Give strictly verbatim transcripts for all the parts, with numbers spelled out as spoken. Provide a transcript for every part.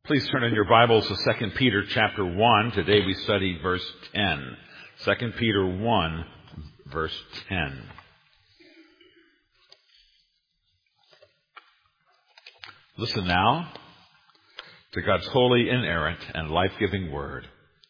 Please turn in your Bibles to Second Peter chapter one. Today we study verse ten. Second Peter one, verse ten. Listen now to God's holy, inerrant, and life-giving word.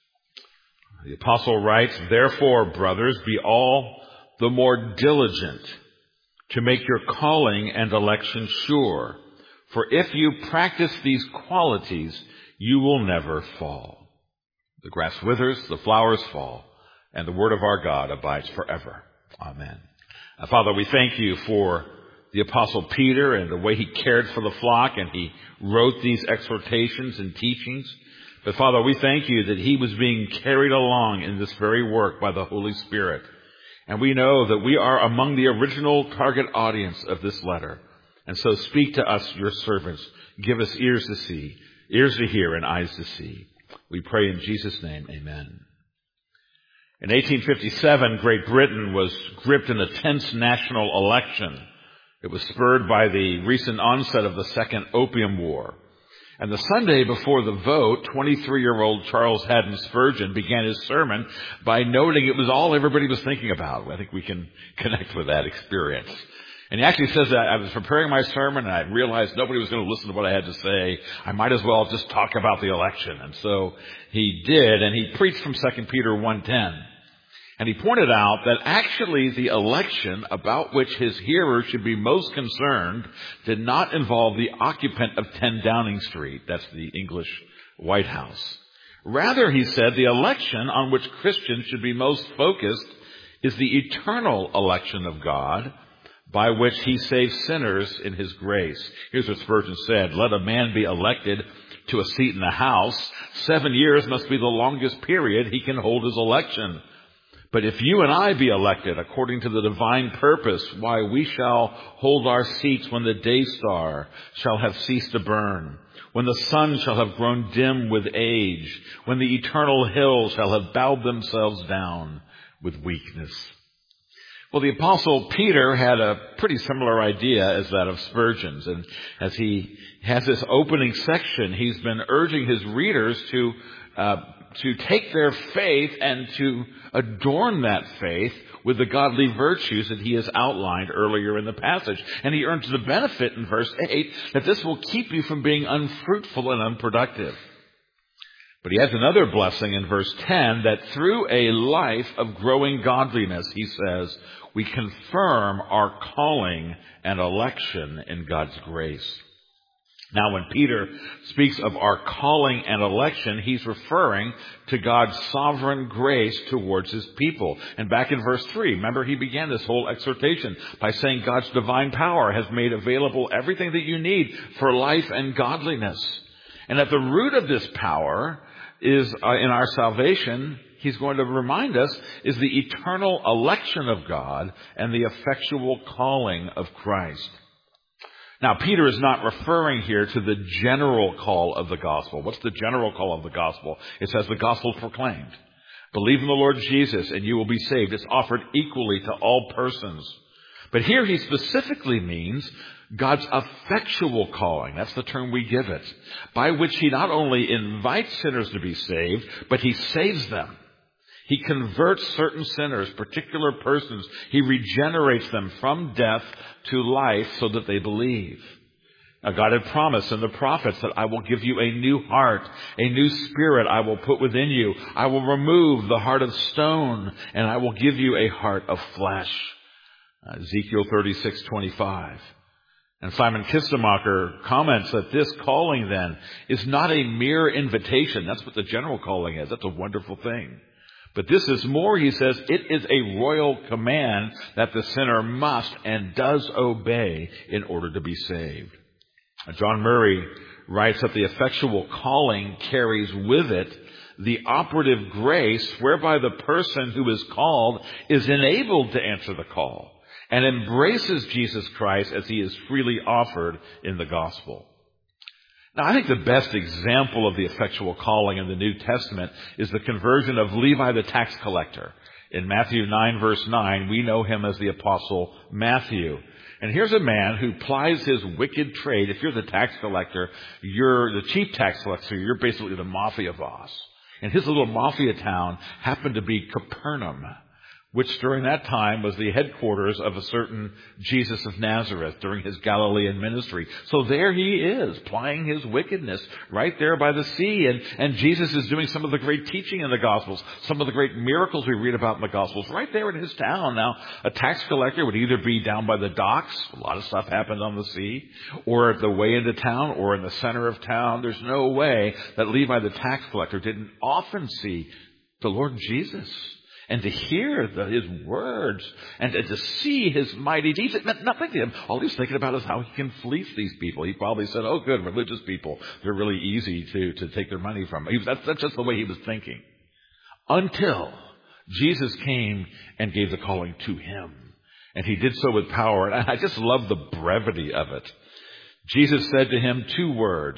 The apostle writes, "Therefore, brothers, be all the more diligent to make your calling and election sure. For if you practice these qualities, you will never fall." The grass withers, the flowers fall, and the word of our God abides forever. Amen. Now, Father, we thank you for the Apostle Peter and the way he cared for the flock, and he wrote these exhortations and teachings. But Father, we thank you that he was being carried along in this very work by the Holy Spirit. And we know that we are among the original target audience of this letter. And so speak to us, your servants. Give us ears to see, ears to hear, and eyes to see. We pray in Jesus' name, amen. In eighteen fifty-seven, Great Britain was gripped in a tense national election. It was spurred by the recent onset of the Second Opium War. And the Sunday before the vote, twenty-three-year-old Charles Haddon Spurgeon began his sermon by noting it was all everybody was thinking about. I think we can connect with that experience. And he actually says that I was preparing my sermon and I realized nobody was going to listen to what I had to say. I might as well just talk about the election. And so he did, and he preached from Second Peter one ten. And he pointed out that actually the election about which his hearers should be most concerned did not involve the occupant of ten Downing Street. That's the English White House. Rather, he said, the election on which Christians should be most focused is the eternal election of God, by which he saves sinners in his grace. Here's what Spurgeon said: "Let a man be elected to a seat in the House. Seven years must be the longest period he can hold his election. But if you and I be elected according to the divine purpose, why, we shall hold our seats when the day star shall have ceased to burn, when the sun shall have grown dim with age, when the eternal hills shall have bowed themselves down with weakness." Well, the Apostle Peter had a pretty similar idea as that of Spurgeon's. And as he has this opening section, he's been urging his readers to uh, to take their faith and to adorn that faith with the godly virtues that he has outlined earlier in the passage. And he earns the benefit in verse eight that this will keep you from being unfruitful and unproductive. But he has another blessing in verse ten, that through a life of growing godliness, he says, we confirm our calling and election in God's grace. Now, when Peter speaks of our calling and election, he's referring to God's sovereign grace towards his people. And back in verse three, remember, he began this whole exhortation by saying God's divine power has made available everything that you need for life and godliness. And at the root of this power is uh, in our salvation, he's going to remind us, is the eternal election of God and the effectual calling of Christ. Now, Peter is not referring here to the general call of the gospel. What's the general call of the gospel? It says the gospel proclaimed. Believe in the Lord Jesus and you will be saved. It's offered equally to all persons. But here he specifically means God's effectual calling. That's the term we give it, by which he not only invites sinners to be saved, but he saves them. He converts certain sinners, particular persons. He regenerates them from death to life so that they believe. Now, God had promised in the prophets that I will give you a new heart, a new spirit I will put within you. I will remove the heart of stone, and I will give you a heart of flesh. Uh, Ezekiel thirty-six twenty-five. And Simon Kistemacher comments that this calling then is not a mere invitation. That's what the general calling is. That's a wonderful thing. But this is more, he says, it is a royal command that the sinner must and does obey in order to be saved. John Murray writes that the effectual calling carries with it the operative grace whereby the person who is called is enabled to answer the call and embraces Jesus Christ as he is freely offered in the gospel. Now, I think the best example of the effectual calling in the New Testament is the conversion of Levi the tax collector. In Matthew nine, verse nine, we know him as the Apostle Matthew. And here's a man who plies his wicked trade. If you're the tax collector, you're the chief tax collector, you're basically the mafia boss. And his little mafia town happened to be Capernaum, which during that time was the headquarters of a certain Jesus of Nazareth during his Galilean ministry. So there he is, plying his wickedness right there by the sea. And, and Jesus is doing some of the great teaching in the Gospels, some of the great miracles we read about in the Gospels right there in his town. Now, a tax collector would either be down by the docks, a lot of stuff happened on the sea, or at the way into town, or in the center of town. There's no way that Levi the tax collector didn't often see the Lord Jesus. And to hear the, his words and to, to see his mighty deeds, it meant nothing to him. All he was thinking about is how he can fleece these people. He probably said, oh, good, religious people. They're really easy to, to take their money from. He was, that's, that's just the way he was thinking. Until Jesus came and gave the calling to him. And he did so with power. And I just love the brevity of it. Jesus said to him two words,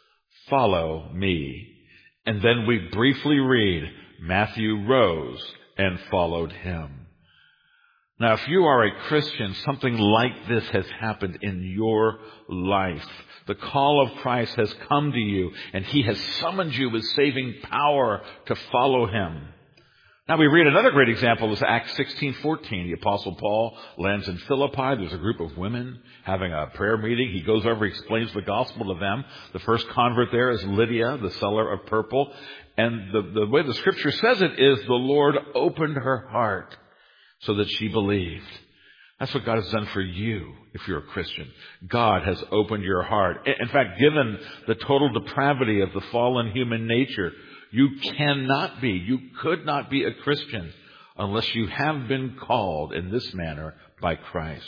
follow me. And then we briefly read, Matthew rose and followed him. Now, if you are a Christian, something like this has happened in your life. The call of Christ has come to you, and he has summoned you with saving power to follow him. Now, we read another great example is Acts sixteen fourteen. The Apostle Paul lands in Philippi. There's a group of women having a prayer meeting. He goes over, explains the gospel to them. The first convert there is Lydia, the seller of purple. And the, the way the scripture says it is the Lord opened her heart so that she believed. That's what God has done for you if you're a Christian. God has opened your heart. In fact, given the total depravity of the fallen human nature, you cannot be, you could not be a Christian unless you have been called in this manner by Christ.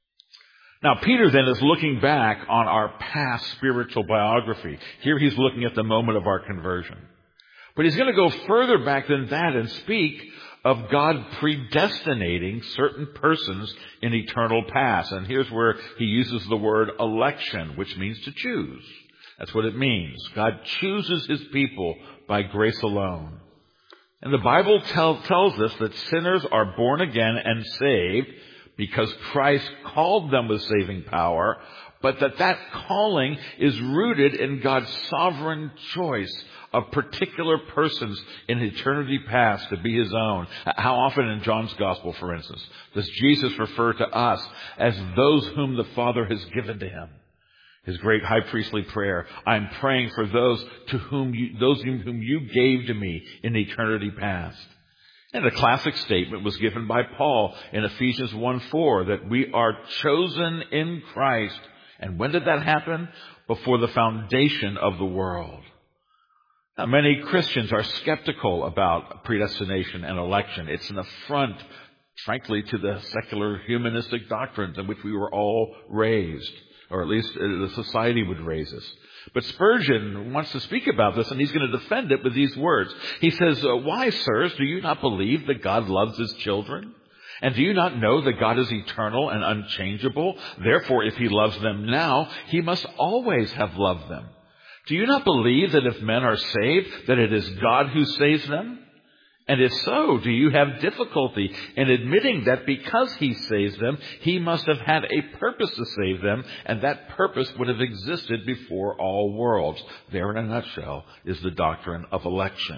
Now, Peter then is looking back on our past spiritual biography. Here he's looking at the moment of our conversion. But he's going to go further back than that and speak of God predestinating certain persons in eternal past. And here's where he uses the word election, which means to choose. That's what it means. God chooses his people by grace alone. And the Bible tell, tells us that sinners are born again and saved because Christ called them with saving power, but that that calling is rooted in God's sovereign choice of particular persons in eternity past to be his own. How often in John's gospel, for instance, does Jesus refer to us as those whom the Father has given to him? His great high priestly prayer, I'm praying for those to whom you, those whom you gave to me in eternity past. And a classic statement was given by Paul in Ephesians one four that we are chosen in Christ. And when did that happen? Before the foundation of the world. Now, many Christians are skeptical about predestination and election. It's an affront, frankly, to the secular humanistic doctrines in which we were all raised, or at least the society would raise us. But Spurgeon wants to speak about this, and he's going to defend it with these words. He says, why, sirs, do you not believe that God loves his children? And do you not know that God is eternal and unchangeable? Therefore, if he loves them now, he must always have loved them. Do you not believe that if men are saved, that it is God who saves them? And if so, do you have difficulty in admitting that because he saves them, he must have had a purpose to save them, and that purpose would have existed before all worlds? There, in a nutshell, is the doctrine of election.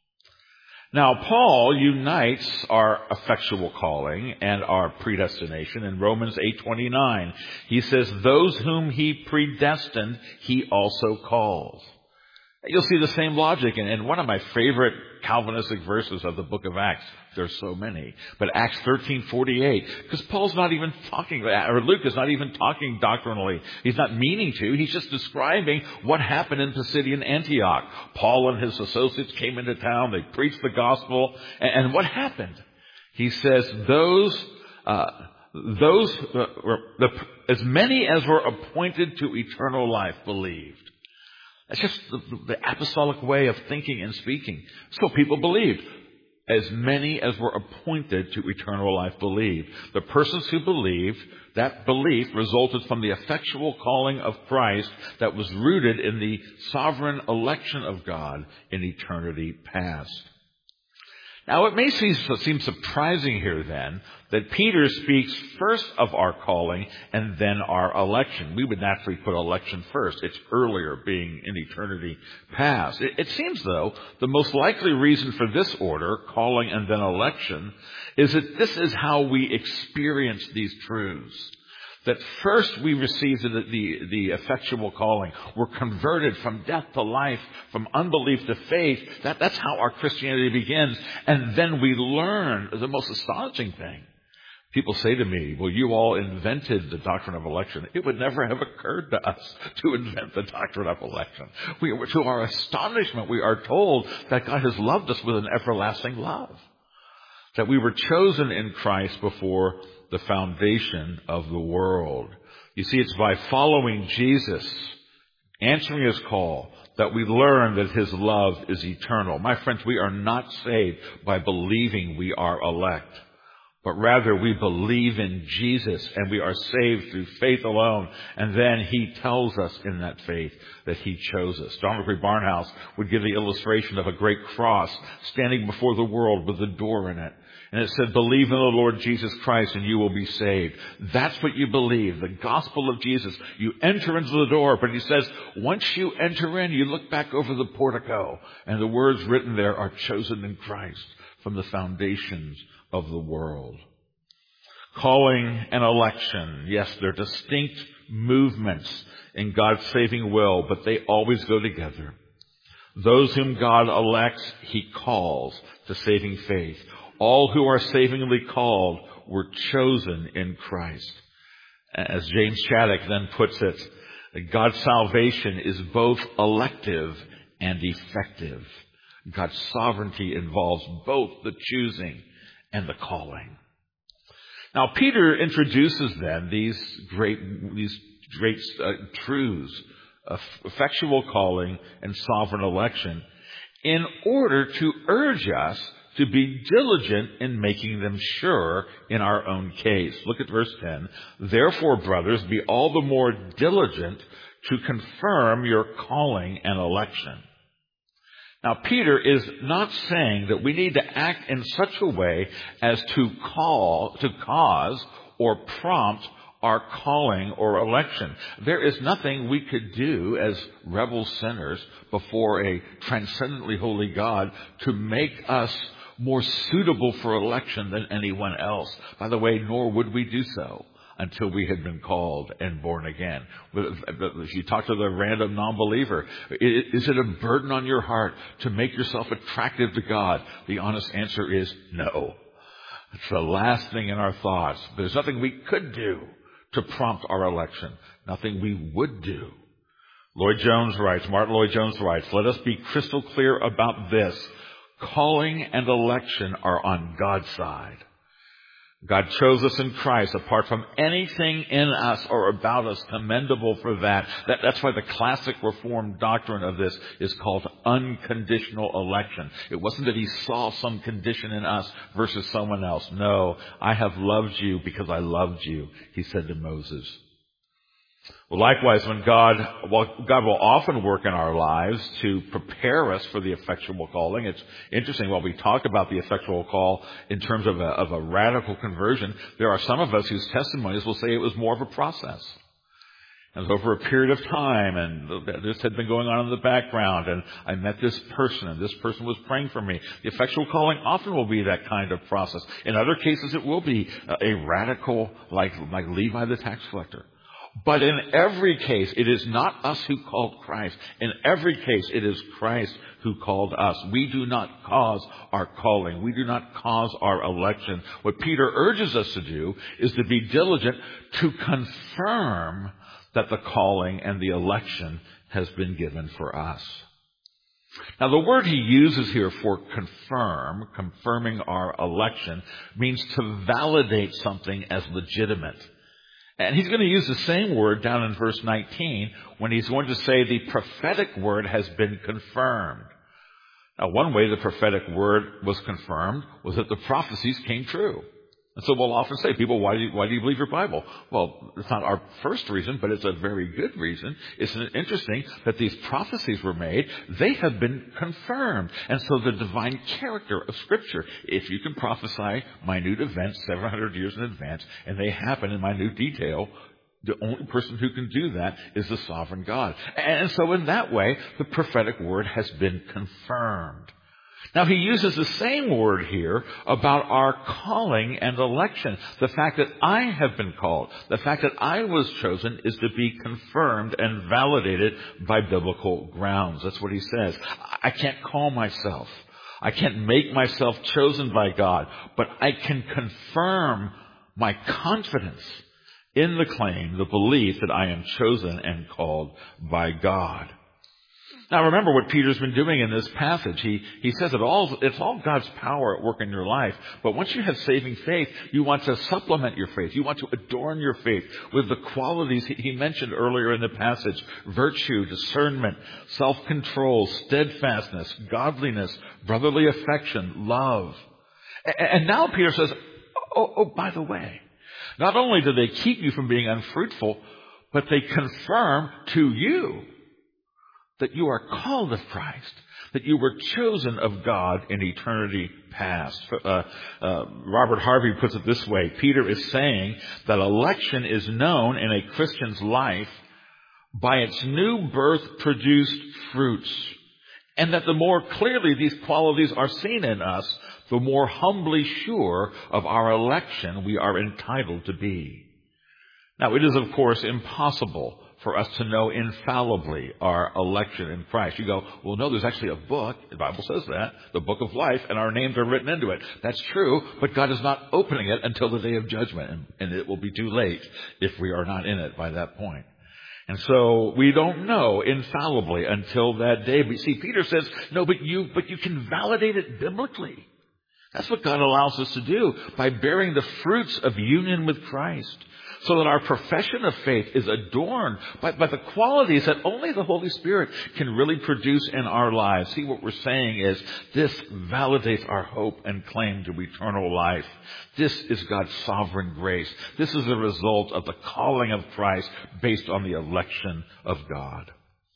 Now, Paul unites our effectual calling and our predestination in Romans eight twenty-nine. He says, those whom he predestined, he also calls. You'll see the same logic in, in one of my favorite Calvinistic verses of the book of Acts. There's so many. But Acts thirteen forty-eight, because Paul's not even talking, or Luke is not even talking doctrinally. He's not meaning to. He's just describing what happened in Pisidian Antioch. Paul and his associates came into town. They preached the gospel. And, and what happened? He says, those, uh, those, uh, were, the, as many as were appointed to eternal life believed. That's just the, the apostolic way of thinking and speaking. So people believed. As many as were appointed to eternal life believed. The persons who believed, that belief resulted from the effectual calling of Christ that was rooted in the sovereign election of God in eternity past. Now, it may seem, seem surprising here then that Peter speaks first of our calling and then our election. We would naturally put election first. It's earlier, being in eternity past. It, it seems, though, the most likely reason for this order, calling and then election, is that this is how we experience these truths. That first we receive the, the, the effectual calling. We're converted from death to life, from unbelief to faith. That, that's how our Christianity begins. And then we learn the most astonishing thing. People say to me, well, you all invented the doctrine of election. It would never have occurred to us to invent the doctrine of election. We, to our astonishment, we are told that God has loved us with an everlasting love. That we were chosen in Christ before the foundation of the world. You see, it's by following Jesus, answering his call, that we learn that his love is eternal. My friends, we are not saved by believing we are elect, but rather we believe in Jesus and we are saved through faith alone. And then he tells us in that faith that he chose us. John Wesley Barnhouse would give the illustration of a great cross standing before the world with a door in it. And it said, believe in the Lord Jesus Christ and you will be saved. That's what you believe, the gospel of Jesus. You enter into the door, but he says, once you enter in, you look back over the portico, and the words written there are chosen in Christ from the foundations of the world. Calling and election, yes, they're distinct movements in God's saving will, but they always go together. Those whom God elects, he calls to saving faith. All who are savingly called were chosen in Christ. As James Chaddock then puts it, God's salvation is both elective and effective. God's sovereignty involves both the choosing and the calling. Now, Peter introduces then these great, these great uh, truths of effectual calling and sovereign election in order to urge us to be diligent in making them sure in our own case. Look at verse ten. Therefore, brothers, be all the more diligent to confirm your calling and election. Now, Peter is not saying that we need to act in such a way as to call, to cause or prompt our calling or election. There is nothing we could do as rebel sinners before a transcendently holy God to make us more suitable for election than anyone else. By the way, nor would we do so until we had been called and born again. If you talk to the random non-believer, is it a burden on your heart to make yourself attractive to God? The honest answer is no. It's the last thing in our thoughts. There's nothing we could do to prompt our election. Nothing we would do. Lloyd Jones writes, Martin Lloyd Jones writes, let us be crystal clear about this. Calling and election are on God's side. God chose us in Christ apart from anything in us or about us commendable for that. that. That's why the classic Reformed doctrine of this is called unconditional election. It wasn't that he saw some condition in us versus someone else. No, I have loved you because I loved you, he said to Moses. Well, likewise, when God, well, God will often work in our lives to prepare us for the effectual calling. It's interesting, while we talk about the effectual call in terms of a, of a radical conversion, there are some of us whose testimonies will say it was more of a process. It was over a period of time, and this had been going on in the background, and I met this person, and this person was praying for me. The effectual calling often will be that kind of process. In other cases, it will be a radical, like, like Levi the tax collector. But in every case, it is not us who called Christ. In every case, it is Christ who called us. We do not cause our calling. We do not cause our election. What Peter urges us to do is to be diligent to confirm that the calling and the election has been given for us. Now, the word he uses here for confirm, confirming our election, means to validate something as legitimate. And he's going to use the same word down in verse nineteen when he's going to say the prophetic word has been confirmed. Now, one way the prophetic word was confirmed was that the prophecies came true. And so we'll often say, people, why do you, why do you believe your Bible? Well, it's not our first reason, but it's a very good reason. Isn't it interesting that these prophecies were made? They have been confirmed. And so the divine character of Scripture, if you can prophesy minute events seven hundred years in advance, and they happen in minute detail, the only person who can do that is the sovereign God. And so in that way, the prophetic word has been confirmed. Now, he uses the same word here about our calling and election. The fact that I have been called, the fact that I was chosen, is to be confirmed and validated by biblical grounds. That's what he says. I can't call myself. I can't make myself chosen by God, but I can confirm my confidence in the claim, the belief that I am chosen and called by God. Now remember what Peter's been doing in this passage. He, he says it all, it's all God's power at work in your life. But once you have saving faith, you want to supplement your faith. You want to adorn your faith with the qualities he, he mentioned earlier in the passage. Virtue, discernment, self-control, steadfastness, godliness, brotherly affection, love. And, and now Peter says, oh, oh, by the way, not only do they keep you from being unfruitful, but they confirm to you that you are called of Christ, that you were chosen of God in eternity past. Uh, uh, Robert Harvey puts it this way. Peter is saying that election is known in a Christian's life by its new birth produced fruits, and that the more clearly these qualities are seen in us, the more humbly sure of our election we are entitled to be. Now, it is, of course, impossible for us to know infallibly our election in Christ. You go, well, no, there's actually a book. The Bible says that, the book of life, and our names are written into it. That's true, but God is not opening it until the day of judgment, and, and it will be too late if we are not in it by that point. And so we don't know infallibly until that day. But see, Peter says, no, but you, but you can validate it biblically. That's what God allows us to do by bearing the fruits of union with Christ, so that our profession of faith is adorned by, by the qualities that only the Holy Spirit can really produce in our lives. See, what we're saying is this validates our hope and claim to eternal life. This is God's sovereign grace. This is a result of the calling of Christ based on the election of God.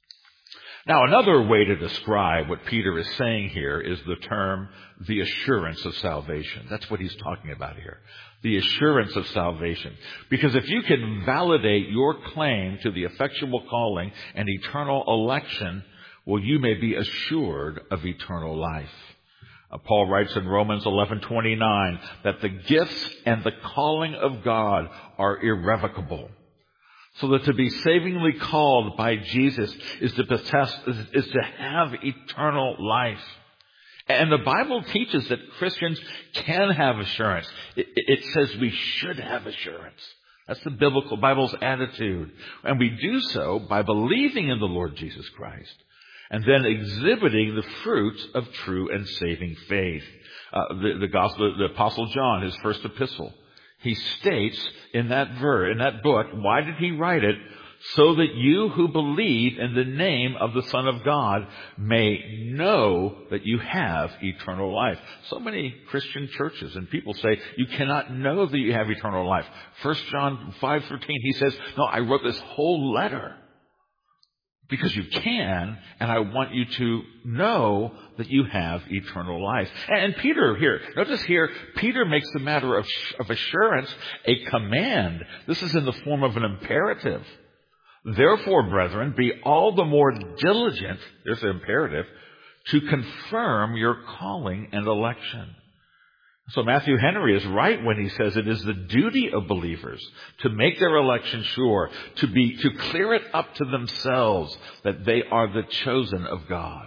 Now, another way to describe what Peter is saying here is the term, the assurance of salvation. That's what he's talking about here. The assurance of salvation. Because if you can validate your claim to the effectual calling and eternal election, well, you may be assured of eternal life. Uh, Paul writes in Romans eleven twenty-nine that the gifts and the calling of God are irrevocable. So that to be savingly called by Jesus is to possess, is, is to have eternal life. And the Bible teaches that Christians can have assurance. It, it says we should have assurance. That's the biblical Bible's attitude. And we do so by believing in the Lord Jesus Christ and then exhibiting the fruits of true and saving faith. Uh, the, the gospel, the Apostle John, his first epistle, he states in that verse, in that book, why did he write it? So that you who believe in the name of the Son of God may know that you have eternal life. So many Christian churches and people say you cannot know that you have eternal life. First John five thirteen, he says, no, I wrote this whole letter because you can, and I want you to know that you have eternal life. And Peter here, notice here, Peter makes the matter of, of assurance a command. This is in the form of an imperative. Therefore, brethren, be all the more diligent, there's an imperative, to confirm your calling and election. So Matthew Henry is right when he says it is the duty of believers to make their election sure, to be, to clear it up to themselves that they are the chosen of God.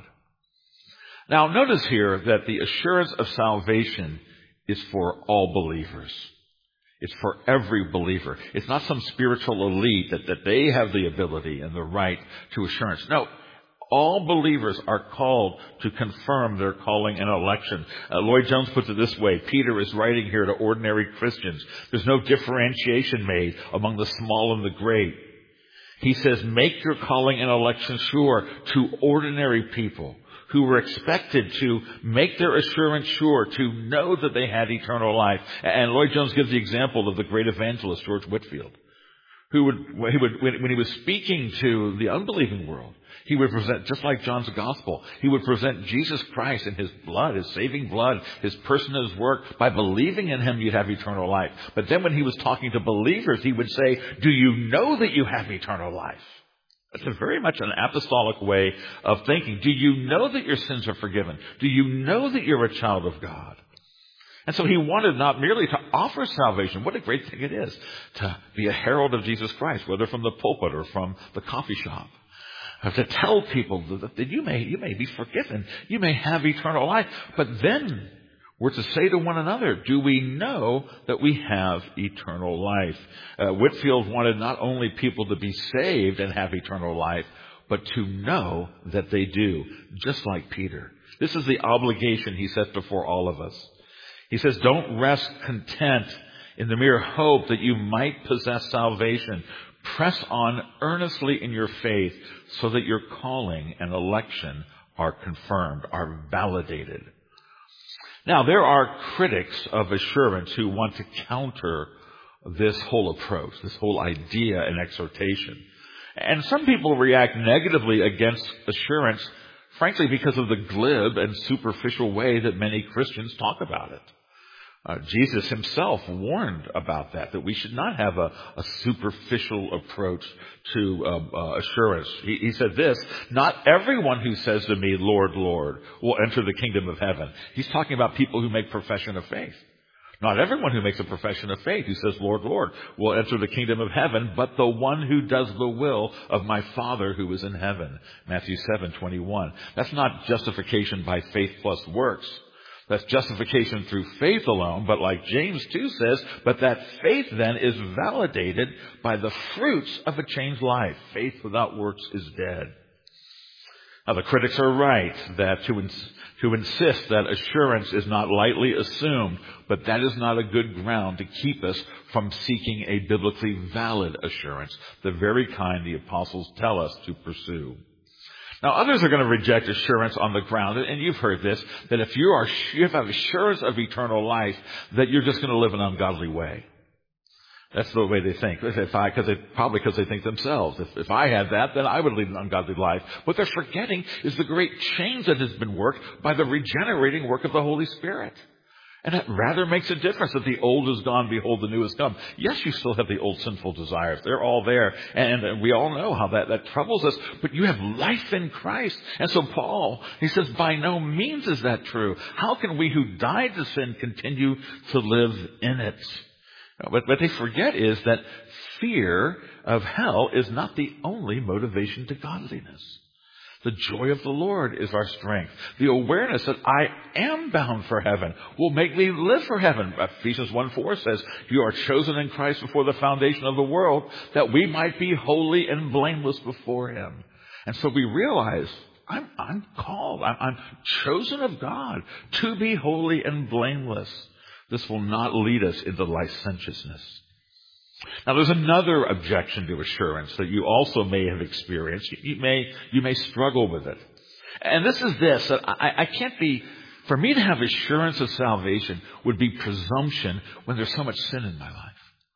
Now notice here that the assurance of salvation is for all believers. It's for every believer. It's not some spiritual elite that, that they have the ability and the right to assurance. No. All believers are called to confirm their calling and election. Uh, Lloyd Jones puts it this way. Peter is writing here to ordinary Christians. There's no differentiation made among the small and the great. He says, make your calling and election sure to ordinary people who were expected to make their assurance sure, to know that they had eternal life. And Lloyd Jones gives the example of the great evangelist George Whitefield, who would, he would, when he was speaking to the unbelieving world, he would present, just like John's gospel, he would present Jesus Christ and his blood, his saving blood, his person, his work. By believing in him, you'd have eternal life. But then when he was talking to believers, he would say, do you know that you have eternal life? It's a very much an apostolic way of thinking. Do you know that your sins are forgiven? Do you know that you're a child of God? And so he wanted not merely to offer salvation. What a great thing it is to be a herald of Jesus Christ, whether from the pulpit or from the coffee shop. To tell people that you may, you may be forgiven. You may have eternal life. But then we're to say to one another, do we know that we have eternal life? Uh, Whitefield wanted not only people to be saved and have eternal life, but to know that they do, just like Peter. This is the obligation he sets before all of us. He says, don't rest content in the mere hope that you might possess salvation. Press on earnestly in your faith so that your calling and election are confirmed, are validated. Now, there are critics of assurance who want to counter this whole approach, this whole idea and exhortation. And some people react negatively against assurance, frankly, because of the glib and superficial way that many Christians talk about it. Uh, Jesus himself warned about that, that we should not have a, a superficial approach to um, uh, assurance. He, he said this, not everyone who says to me, Lord, Lord, will enter the kingdom of heaven. He's talking about people who make profession of faith. Not everyone who makes a profession of faith, who says, Lord, Lord, will enter the kingdom of heaven, but the one who does the will of my Father who is in heaven. Matthew seven twenty-one. That's not justification by faith plus works. That's justification through faith alone, but like James two says, but that faith then is validated by the fruits of a changed life. Faith without works is dead. Now the critics are right that to, ins- to insist that assurance is not lightly assumed, but that is not a good ground to keep us from seeking a biblically valid assurance, the very kind the apostles tell us to pursue. Now, others are going to reject assurance on the ground, and you've heard this, that if you are, you have assurance of eternal life, that you're just going to live an ungodly way. That's the way they think. If I, because they, probably because they think themselves. If, if I had that, then I would lead an ungodly life. What they're forgetting is the great change that has been worked by the regenerating work of the Holy Spirit. And that rather makes a difference that the old is gone, behold, the new has come. Yes, you still have the old sinful desires. They're all there. And we all know how that, that troubles us. But you have life in Christ. And so Paul, he says, by no means is that true. How can we who died to sin continue to live in it? But what they forget is that fear of hell is not the only motivation to godliness. The joy of the Lord is our strength. The awareness that I am bound for heaven will make me live for heaven. Ephesians one four says, you are chosen in Christ before the foundation of the world, that we might be holy and blameless before him. And so we realize, I'm, I'm called, I'm, I'm chosen of God to be holy and blameless. This will not lead us into licentiousness. Now, there's another objection to assurance that you also may have experienced. You may, you may struggle with it. And this is this, that I, I can't be, for me to have assurance of salvation would be presumption when there's so much sin in my life.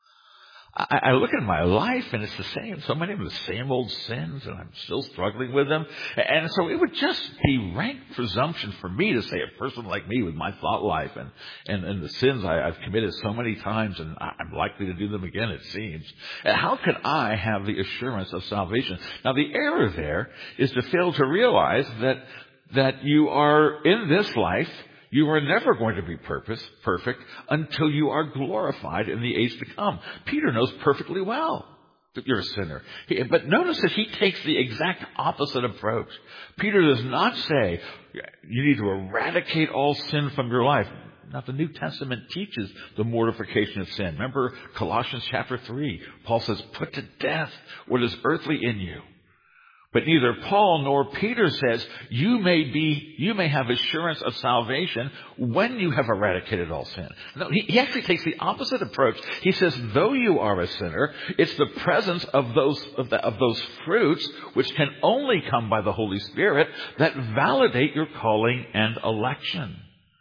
I, I look at my life and it's the same, so many of the same old sins, and I'm still struggling with them. And so it would just be rank presumption for me to say a person like me with my thought life and, and, and the sins I, I've committed so many times, and I'm likely to do them again, it seems. And how can I have the assurance of salvation? Now, the error there is to fail to realize that, that you are in this life, you are never going to be purpose, perfect until you are glorified in the age to come. Peter knows perfectly well that you're a sinner. He, but notice that he takes the exact opposite approach. Peter does not say, you need to eradicate all sin from your life. Now, the New Testament teaches the mortification of sin. Remember Colossians chapter three. Paul says, put to death what is earthly in you. But neither Paul nor Peter says you may be, you may have assurance of salvation when you have eradicated all sin. No, he, he actually takes the opposite approach. He says, though you are a sinner, it's the presence of those, of, the, of those fruits, which can only come by the Holy Spirit, that validate your calling and election.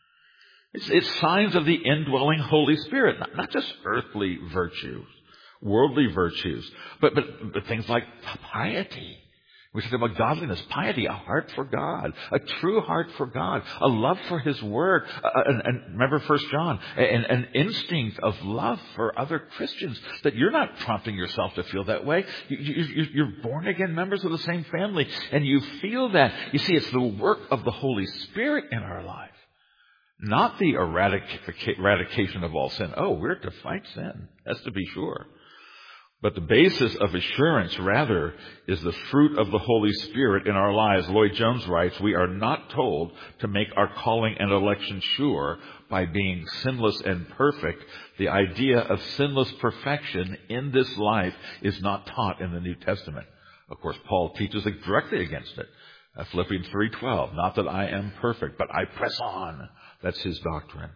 It's, it's signs of the indwelling Holy Spirit, not, not just earthly virtues, worldly virtues, but, but, but things like piety. We talk about godliness, piety, a heart for God, a true heart for God, a love for His Word, uh, and, and remember First John, an, an instinct of love for other Christians, that you're not prompting yourself to feel that way. You, you, you're born again members of the same family, and you feel that. You see, it's the work of the Holy Spirit in our life, not the eradica- eradication of all sin. Oh, we're to fight sin, that's to be sure. But the basis of assurance, rather, is the fruit of the Holy Spirit in our lives. Lloyd Jones writes, we are not told to make our calling and election sure by being sinless and perfect. The idea of sinless perfection in this life is not taught in the New Testament. Of course, Paul teaches directly against it. Uh, Philippians three twelve, not that I am perfect, but I press on. That's his doctrine.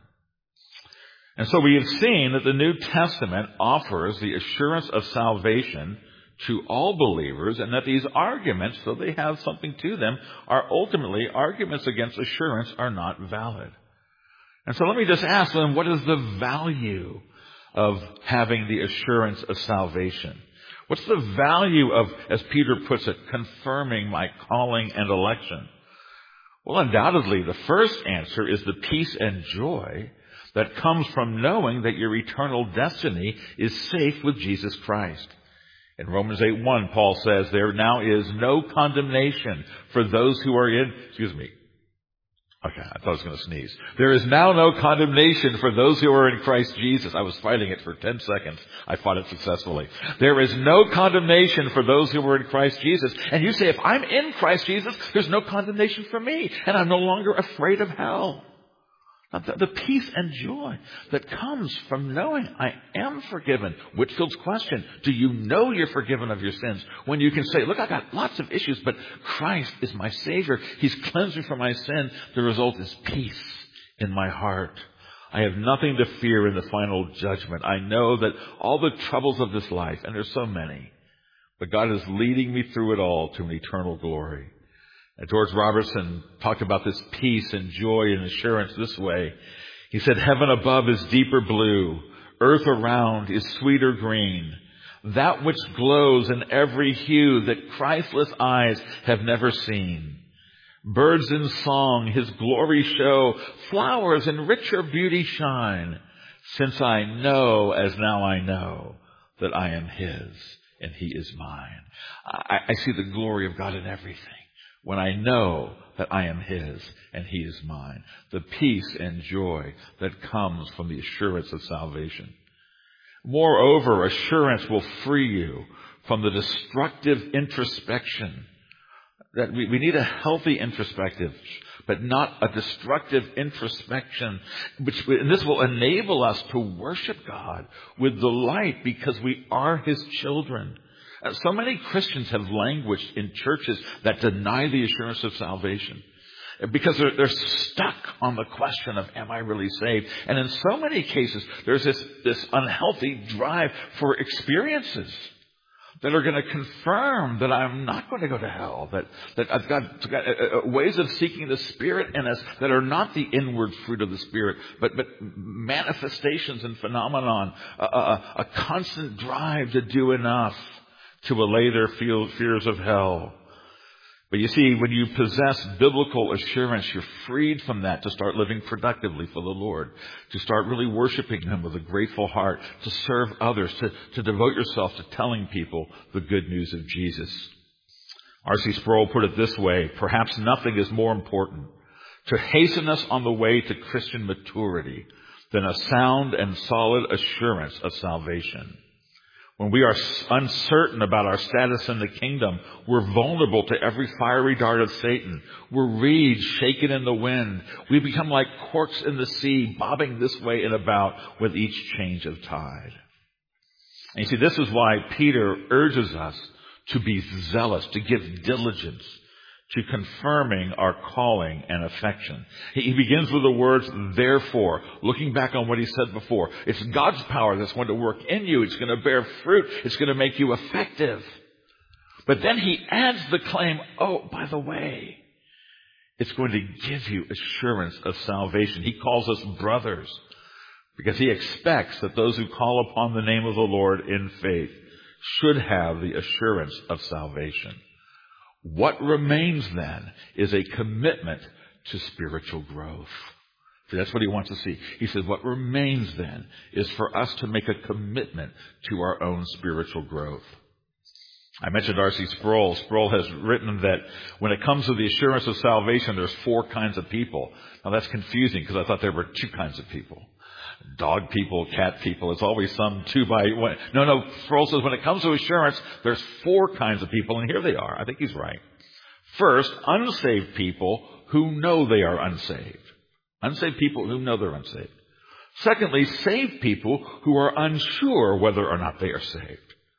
And so we have seen that the New Testament offers the assurance of salvation to all believers, and that these arguments, though they have something to them, are ultimately arguments against assurance are not valid. And so let me just ask then, what is the value of having the assurance of salvation? What's the value of, as Peter puts it, confirming my calling and election? Well, undoubtedly, the first answer is the peace and joy that comes from knowing that your eternal destiny is safe with Jesus Christ. In Romans eight one, Paul says, there now is no condemnation for those who are in, excuse me, okay, I thought I was going to sneeze. There is now no condemnation for those who are in Christ Jesus. I was fighting it for ten seconds. I fought it successfully. There is no condemnation for those who are in Christ Jesus. And you say, if I'm in Christ Jesus, there's no condemnation for me, and I'm no longer afraid of hell. The, the peace and joy that comes from knowing I am forgiven. Whitfield's question, do you know you're forgiven of your sins? When you can say, look, I got lots of issues, but Christ is my Savior. He's cleansed me from my sin. The result is peace in my heart. I have nothing to fear in the final judgment. I know that all the troubles of this life, and there's so many, but God is leading me through it all to an eternal glory. And George Robertson talked about this peace and joy and assurance this way. He said, heaven above is deeper blue. Earth around is sweeter green. That which glows in every hue that Christless eyes have never seen. Birds in song His glory show. Flowers in richer beauty shine. Since I know as now I know that I am His and He is mine. I, I see the glory of God in everything. When I know that I am His and He is mine. The peace and joy that comes from the assurance of salvation. Moreover, assurance will free you from the destructive introspection. That we, we need a healthy introspective, but not a destructive introspection. Which, and this will enable us to worship God with delight because we are His children. So many Christians have languished in churches that deny the assurance of salvation because they're, they're stuck on the question of, am I really saved? And in so many cases, there's this, this unhealthy drive for experiences that are going to confirm that I'm not going to go to hell, that, that I've got, got uh, ways of seeking the Spirit in us that are not the inward fruit of the Spirit, but, but manifestations and phenomenon, a, a, a constant drive to do enough to allay their fears of hell. But you see, when you possess biblical assurance, you're freed from that to start living productively for the Lord, to start really worshiping Him with a grateful heart, to serve others, to, to devote yourself to telling people the good news of Jesus. R C Sproul put it this way, perhaps nothing is more important to hasten us on the way to Christian maturity than a sound and solid assurance of salvation. When we are uncertain about our status in the kingdom, we're vulnerable to every fiery dart of Satan. We're reeds shaken in the wind. We become like corks in the sea, bobbing this way and about with each change of tide. And you see, this is why Peter urges us to be zealous, to give diligence to confirming our calling and affection. He, he begins with the words, therefore, looking back on what he said before. It's God's power that's going to work in you. It's going to bear fruit. It's going to make you effective. But then he adds the claim, oh, by the way, it's going to give you assurance of salvation. He calls us brothers because he expects that those who call upon the name of the Lord in faith should have the assurance of salvation. What remains then is a commitment to spiritual growth. See, that's what he wants to see. He says what remains then is for us to make a commitment to our own spiritual growth. I mentioned R C Sproul. Sproul has written that when it comes to the assurance of salvation, there's four kinds of people. Now that's confusing because I thought there were two kinds of people. Dog people, cat people. It's always some two by one. No, no. Sproul says when it comes to assurance, there's four kinds of people, and here they are. I think he's right. First, unsaved people who know they are unsaved. Unsaved people who know they're unsaved. Secondly, saved people who are unsure whether or not they are saved.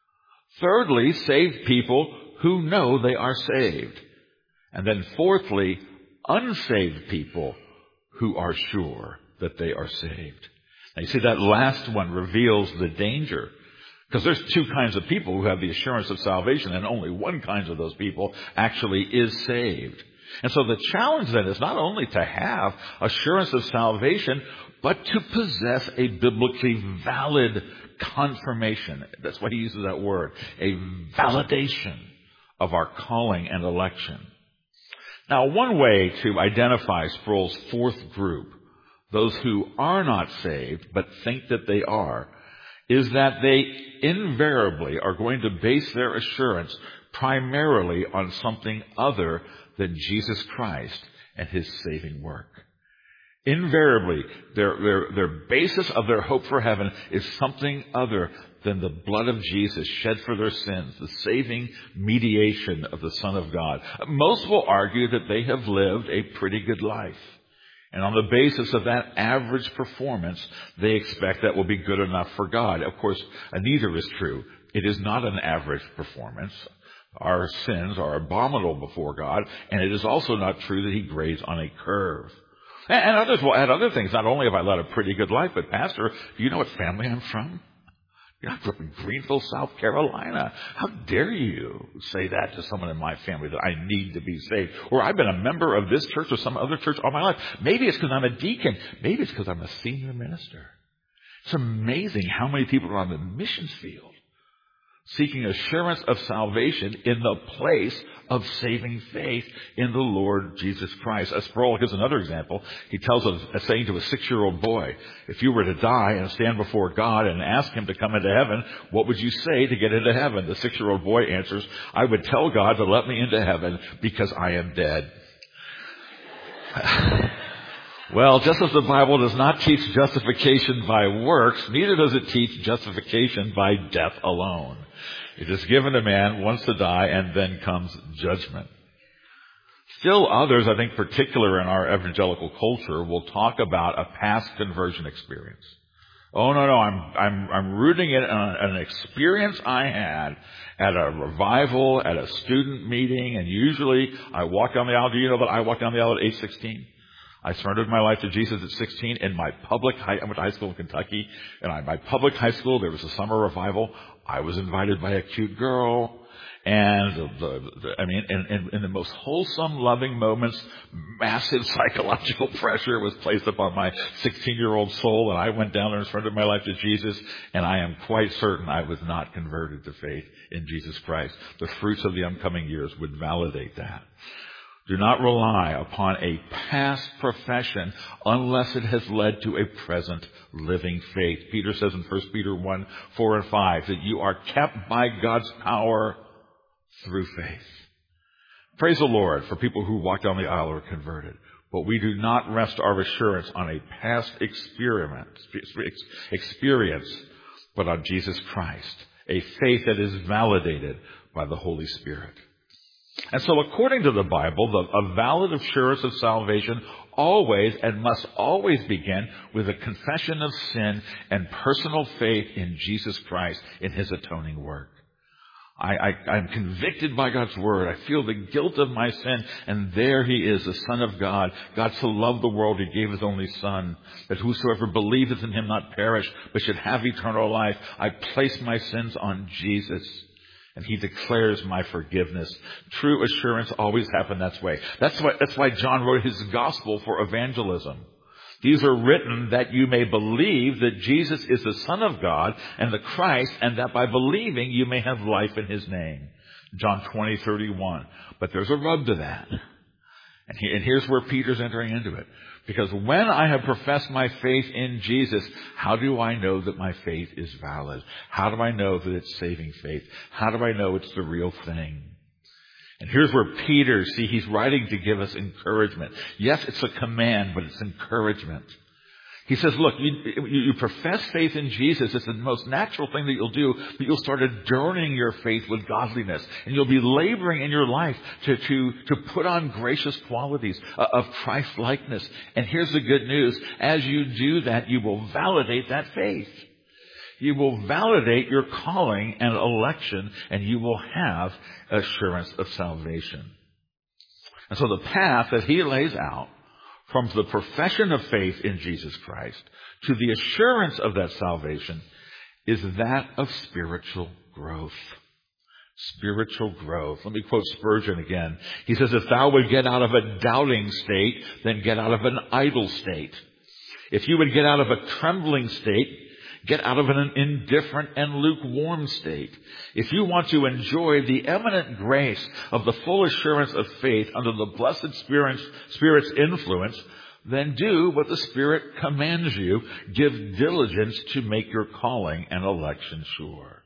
Thirdly, saved people who know they are saved. And then fourthly, unsaved people who are sure that they are saved. Now you see, that last one reveals the danger. Because there's two kinds of people who have the assurance of salvation, and only one kind of those people actually is saved. And so the challenge then is not only to have assurance of salvation, but to possess a biblically valid confirmation. That's why he uses that word. A validation of our calling and election. Now, one way to identify Sproul's fourth group, those who are not saved but think that they are, is that they invariably are going to base their assurance primarily on something other than Jesus Christ and his saving work. Invariably, their, their, their basis of their hope for heaven is something other than the blood of Jesus shed for their sins, the saving mediation of the Son of God. Most will argue that they have lived a pretty good life. And on the basis of that average performance, they expect that will be good enough for God. Of course, neither is true. It is not an average performance. Our sins are abominable before God, and it is also not true that he grades on a curve. And others will add other things. Not only have I led a pretty good life, but Pastor, do you know what family I'm from? I grew up in Greenville, South Carolina. How dare you say that to someone in my family that I need to be saved? Or I've been a member of this church or some other church all my life. Maybe it's because I'm a deacon. Maybe it's because I'm a senior minister. It's amazing how many people are on the missions field seeking assurance of salvation in the place of saving faith in the Lord Jesus Christ. As Sproul gives another example, he tells of a saying to a six-year-old boy, if you were to die and stand before God and ask him to come into heaven, what would you say to get into heaven? The six-year-old boy answers, I would tell God to let me into heaven because I am dead. Well, just as the Bible does not teach justification by works, neither does it teach justification by death alone. It is given to man once to die, and then comes judgment. Still others, I think particular in our evangelical culture, will talk about a past conversion experience. Oh, no, no, I'm, I'm, I'm rooting it on an experience I had at a revival, at a student meeting, and usually I walk down the aisle. Do you know that I walked down the aisle at age sixteen? I surrendered my life to Jesus at sixteen in my public high, I went to high school in Kentucky, and in my public high school, there was a summer revival. I was invited by a cute girl, and the, the, the, I mean, in, in, in the most wholesome, loving moments, massive psychological pressure was placed upon my sixteen-year-old soul, and I went down there and surrendered my life to Jesus, and I am quite certain I was not converted to faith in Jesus Christ. The fruits of the upcoming years would validate that. Do not rely upon a past profession unless it has led to a present living faith. Peter says in First Peter one, four and five that you are kept by God's power through faith. Praise the Lord for people who walk down the aisle or are converted. But we do not rest our assurance on a past experiment, experience, but on Jesus Christ, a faith that is validated by the Holy Spirit. And so according to the Bible, the, a valid assurance of salvation always and must always begin with a confession of sin and personal faith in Jesus Christ in his atoning work. I, I, I'm convicted by God's word. I feel the guilt of my sin. And there he is, the Son of God. God so loved the world, he gave his only Son, that whosoever believeth in him not perish, but should have eternal life. I place my sins on Jesus, and he declares my forgiveness. True assurance always happens that way. That's why, that's why John wrote his gospel for evangelism. These are written that you may believe that Jesus is the Son of God and the Christ, and that by believing you may have life in his name. John twenty thirty-one. But there's a rub to that. And, he, and here's where Peter's entering into it. Because when I have professed my faith in Jesus, how do I know that my faith is valid? How do I know that it's saving faith? How do I know it's the real thing? And here's where Peter, see, he's writing to give us encouragement. Yes, it's a command, but it's encouragement. He says, look, you, you profess faith in Jesus. It's the most natural thing that you'll do, but you'll start adorning your faith with godliness. And you'll be laboring in your life to, to, to put on gracious qualities of Christ-likeness. And here's the good news. As you do that, you will validate that faith. You will validate your calling and election, and you will have assurance of salvation. And so the path that he lays out from the profession of faith in Jesus Christ to the assurance of that salvation is that of spiritual growth. Spiritual growth. Let me quote Spurgeon again. He says, if thou would get out of a doubting state, then get out of an idle state. If you would get out of a trembling state, get out of an indifferent and lukewarm state. If you want to enjoy the eminent grace of the full assurance of faith under the blessed Spirit's, Spirit's influence, then do what the Spirit commands you. Give diligence to make your calling and election sure.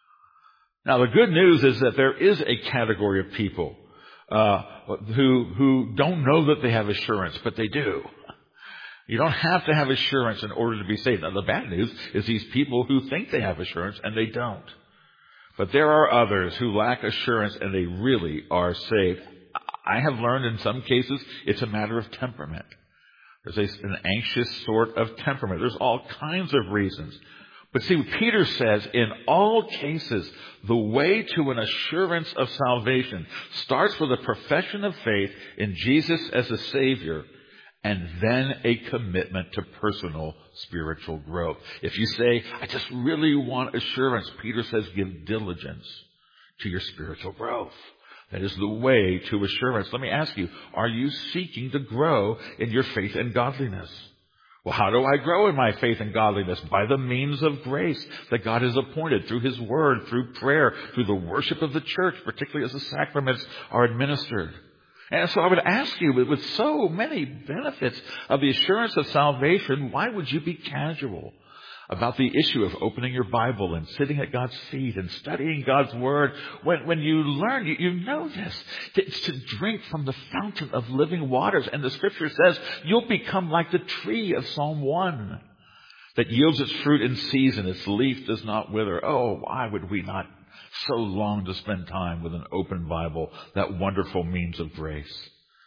Now, the good news is that there is a category of people uh, who who don't know that they have assurance, but they do. You don't have to have assurance in order to be saved. Now, the bad news is these people who think they have assurance and they don't. But there are others who lack assurance and they really are saved. I have learned in some cases it's a matter of temperament. There's a, an anxious sort of temperament. There's all kinds of reasons. But see, Peter says in all cases, the way to an assurance of salvation starts with a profession of faith in Jesus as a Savior, and then a commitment to personal spiritual growth. If you say, I just really want assurance, Peter says, give diligence to your spiritual growth. That is the way to assurance. Let me ask you, are you seeking to grow in your faith and godliness? Well, how do I grow in my faith and godliness? By the means of grace that God has appointed through his word, through prayer, through the worship of the church, particularly as the sacraments are administered. And so I would ask you, with so many benefits of the assurance of salvation, why would you be casual about the issue of opening your Bible and sitting at God's feet and studying God's Word? When, when you learn, you, you know this. It's to drink from the fountain of living waters. And the Scripture says you'll become like the tree of Psalm one that yields its fruit in season, its leaf does not wither. Oh, why would we not so long to spend time with an open Bible, that wonderful means of grace?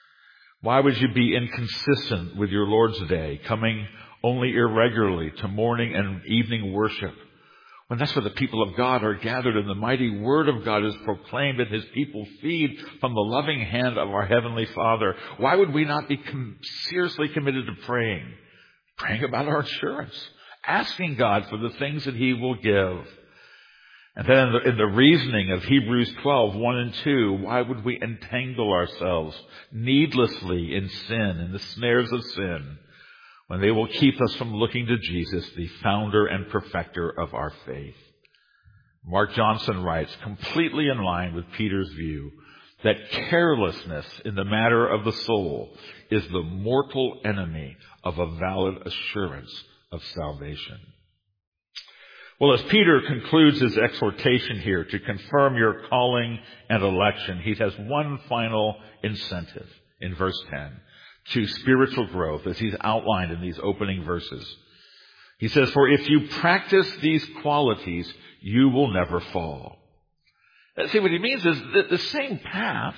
Why would you be inconsistent with your Lord's Day, coming only irregularly to morning and evening worship, when that's where the people of God are gathered and the mighty Word of God is proclaimed and his people feed from the loving hand of our Heavenly Father? Why would we not be com- seriously committed to praying? Praying about our assurance, asking God for the things that he will give. And then in the, in the reasoning of Hebrews twelve, one and two, why would we entangle ourselves needlessly in sin, in the snares of sin, when they will keep us from looking to Jesus, the founder and perfecter of our faith? Mark Johnson writes, completely in line with Peter's view, that carelessness in the matter of the soul is the mortal enemy of a valid assurance of salvation. Well, as Peter concludes his exhortation here to confirm your calling and election, he has one final incentive in verse ten to spiritual growth, as he's outlined in these opening verses. He says, for if you practice these qualities, you will never fall. See, what he means is that the same path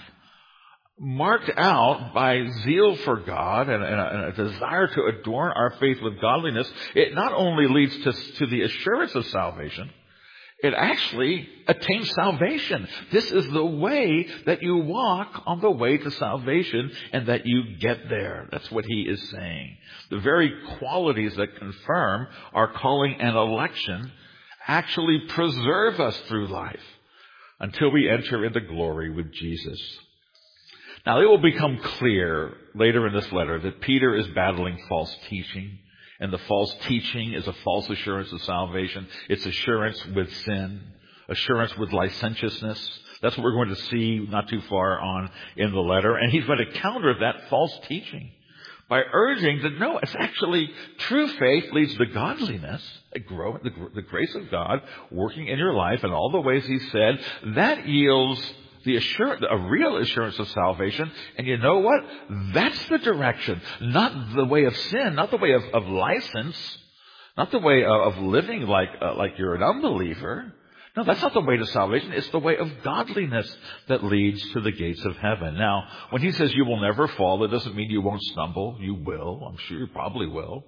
marked out by zeal for God and, and, a, and a desire to adorn our faith with godliness, it not only leads to, to the assurance of salvation, It actually attains salvation. This is the way that you walk on the way to salvation and that you get there. That's what he is saying. The very qualities that confirm our calling and election actually preserve us through life until we enter into glory with Jesus. Now, it will become clear later in this letter that Peter is battling false teaching. And the false teaching is a false assurance of salvation. It's assurance with sin, assurance with licentiousness. That's what we're going to see not too far on in the letter. And he's going to counter that false teaching by urging that no, it's actually true faith leads to godliness, a grow, the, the grace of God working in your life in all the ways he said. That yields the assurance, a real assurance of salvation. And you know what? That's the direction. Not the way of sin, not the way of, of license, not the way of, of living like, uh, like you're an unbeliever. No, that's not the way to salvation. It's the way of godliness that leads to the gates of heaven. Now, when he says you will never fall, it doesn't mean you won't stumble. You will. I'm sure you probably will.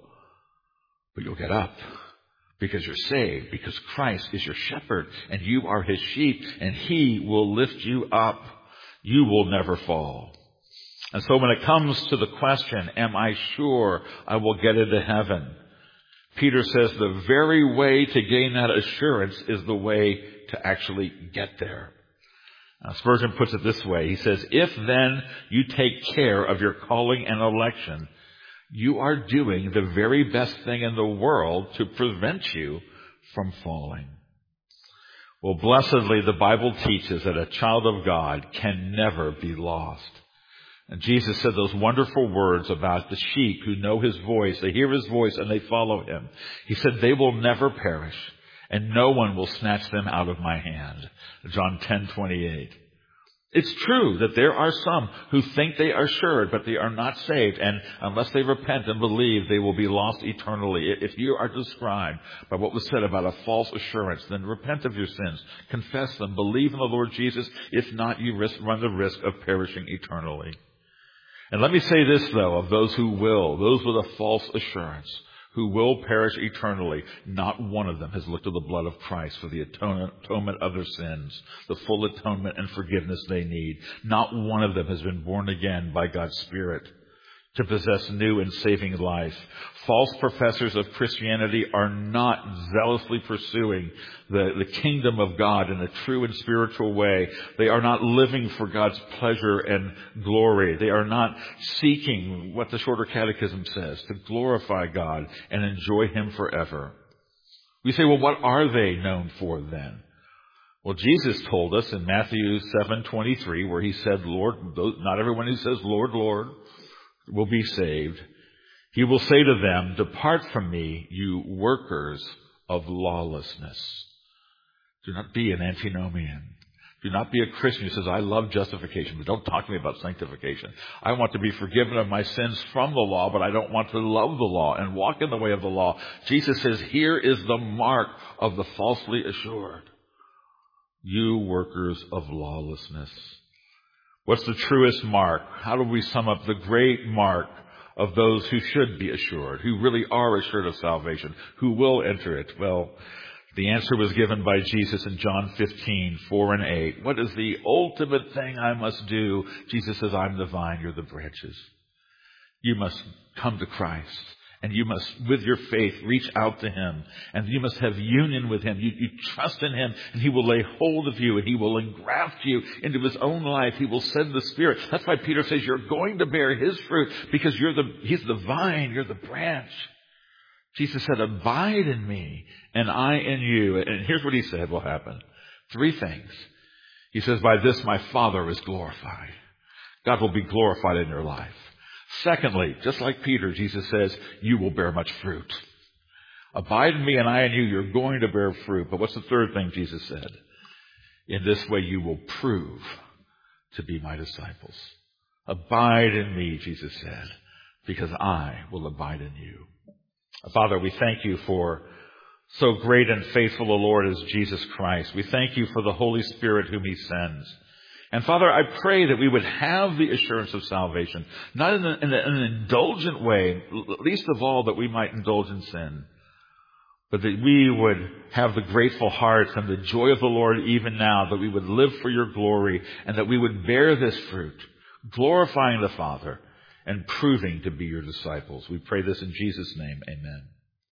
But you'll get up. Because you're saved, because Christ is your shepherd, and you are his sheep, and he will lift you up. You will never fall. And so when it comes to the question, am I sure I will get into heaven? Peter says the very way to gain that assurance is the way to actually get there. Now, Spurgeon puts it this way. He says, if then you take care of your calling and election, you are doing the very best thing in the world to prevent you from falling. Well, blessedly, the Bible teaches that a child of God can never be lost. And Jesus said those wonderful words about the sheep who know his voice, they hear his voice and they follow him. He said, they will never perish, and no one will snatch them out of my hand. John ten twenty-eight. It's true that there are some who think they are assured, but they are not saved. And unless they repent and believe, they will be lost eternally. If you are described by what was said about a false assurance, then repent of your sins, confess them, believe in the Lord Jesus. If not, you risk, run the risk of perishing eternally. And let me say this, though, of those who will, those with a false assurance, who will perish eternally, not one of them has looked to the blood of Christ for the atonement of their sins, the full atonement and forgiveness they need. Not one of them has been born again by God's Spirit to possess new and saving life. False professors of Christianity are not zealously pursuing the, the kingdom of God in a true and spiritual way. They are not living for God's pleasure and glory. They are not seeking what the Shorter Catechism says, to glorify God and enjoy him forever. We say, well, what are they known for then? Well, Jesus told us in Matthew seven twenty-three, where he said, Lord, not everyone who says, Lord, Lord, will be saved. He will say to them, depart from me, you workers of lawlessness. Do not be an antinomian. Do not be a Christian who says, I love justification, but don't talk to me about sanctification. I want to be forgiven of my sins from the law, but I don't want to love the law and walk in the way of the law. Jesus says, here is the mark of the falsely assured. You workers of lawlessness. What's the truest mark? How do we sum up the great mark of those who should be assured, who really are assured of salvation, who will enter it? Well, the answer was given by Jesus in John fifteen, four and eight. What is the ultimate thing I must do? Jesus says, I'm the vine, you're the branches. You must come to Christ. And you must, with your faith, reach out to him. And you must have union with him. You, you trust in him, and he will lay hold of you, and he will engraft you into his own life. He will send the Spirit. That's why Peter says you're going to bear his fruit, because you're the, he's the vine, you're the branch. Jesus said, abide in me, and I in you. And here's what he said will happen. Three things. He says, by this my Father is glorified. God will be glorified in your life. Secondly, just like Peter, Jesus says, you will bear much fruit. Abide in me and I in you, you're going to bear fruit. But what's the third thing Jesus said? In this way you will prove to be my disciples. Abide in me, Jesus said, because I will abide in you. Father, we thank you for so great and faithful a Lord as Jesus Christ. We thank you for the Holy Spirit whom he sends. And Father, I pray that we would have the assurance of salvation, not in, a, in, a, in an indulgent way, least of all that we might indulge in sin, but that we would have the grateful hearts and the joy of the Lord even now, that we would live for your glory, and that we would bear this fruit, glorifying the Father and proving to be your disciples. We pray this in Jesus' name. Amen.